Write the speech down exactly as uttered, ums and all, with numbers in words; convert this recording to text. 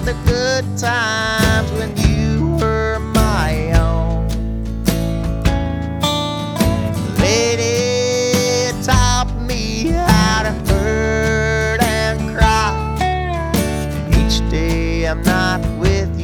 the good times when you were my own. Lady taught me how to hurt and cry, and each day I'm not with